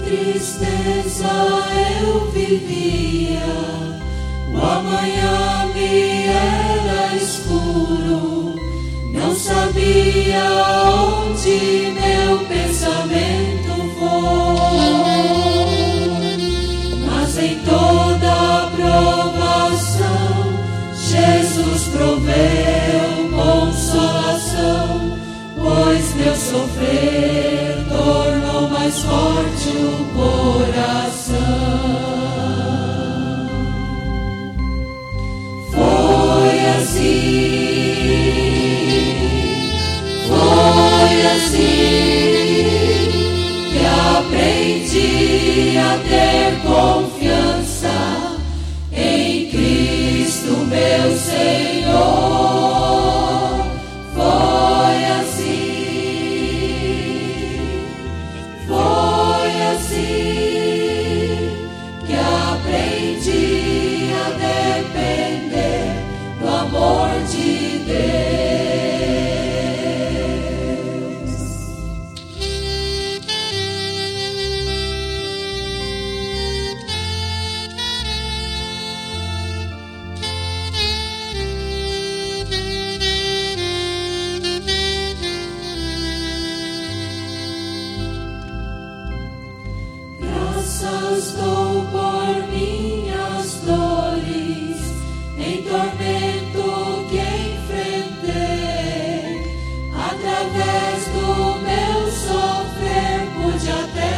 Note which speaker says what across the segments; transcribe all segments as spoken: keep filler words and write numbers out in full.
Speaker 1: tristeza eu vivia, o amanhã me era escuro, não sabia onde meu pensamento foi, mas em toda provação Jesus proveu consolação, pois meu sofrer tornou mais forte o coração. Foi assim, foi assim que aprendi a ter confiança em Cristo meu Senhor. Foi assim, foi assim que aprendi a depender do amor de Deus. Graças dou por minhas dores, em tormento que enfrentei. Através do meu sofrer pude até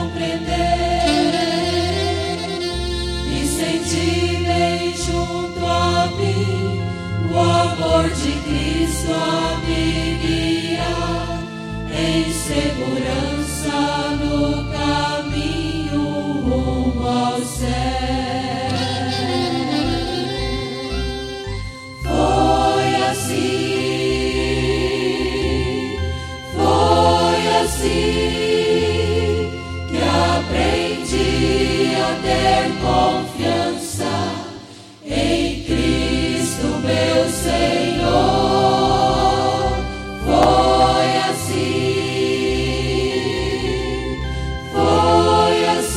Speaker 1: compreender e sentir bem junto a mim o amor de Cristo a me guiar em segurança no caminho rumo ao céu. Foi assim, foi assim que aprendi a ter confiança em Cristo meu Senhor. Foi assim, foi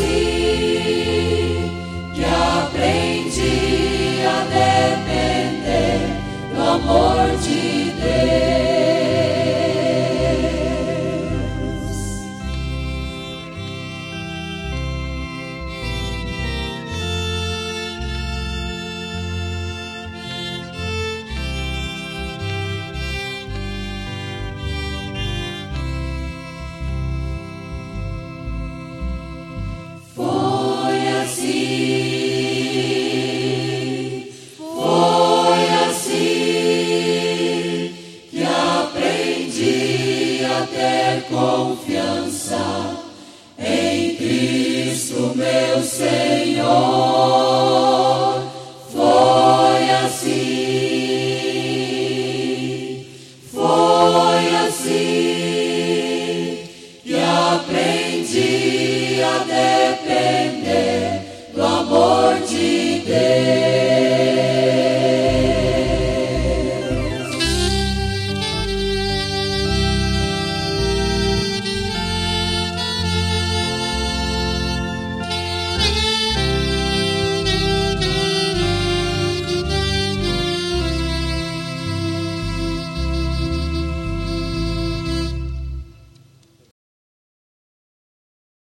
Speaker 1: assim que aprendi a depender do amor de Deus. Foi assim, foi assim que aprendi a ter confiança em Cristo meu Senhor.